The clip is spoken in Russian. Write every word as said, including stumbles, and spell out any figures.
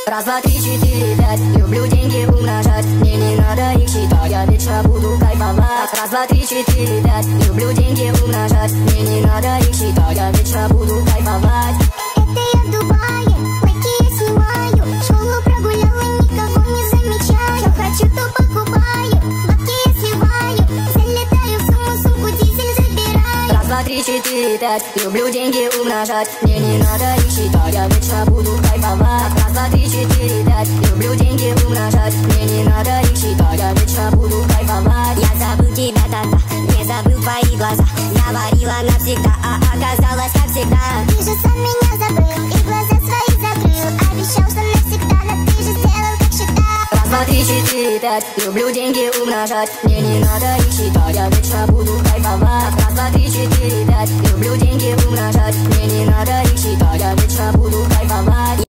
Раз, два, три, четыре, пять. Люблю деньги умножать. Мне не надо их считать, я вечно буду кайфовать. Раз, два, три, четыре, пять. Люблю деньги умножать. Мне не надо их считать, я вечно буду кайфовать. Это я в Дубае, лайки я снимаю. Школу прогуляла, никого не замечаю. Что хочу, то покупаю, бабки я сливаю. Залетаю в сумму, сумку дизель забираю. Раз, два, три, четыре, пять. Люблю деньги умножать. Мне не надо их считать, я вечно буду кайфовать. Раз, два, три, четыре, пять. Люблю деньги умножать. Мне не надо их считать, я вечно буду кайфовать. Я забыл тебя тогда, не забыл твои глаза. Говорила навсегда, а оказалось как всегда. Ты же сам меня забыл и глаза свои закрыл. Обещал, что навсегда, но ты же сделал, как считал. Раз, два, три, четыре, пять. Люблю деньги умножать. Мне не надо их считать, я вечно буду кайфовать. Раз, два, три, четыре, пять. Люблю деньги умножать. Мне не надо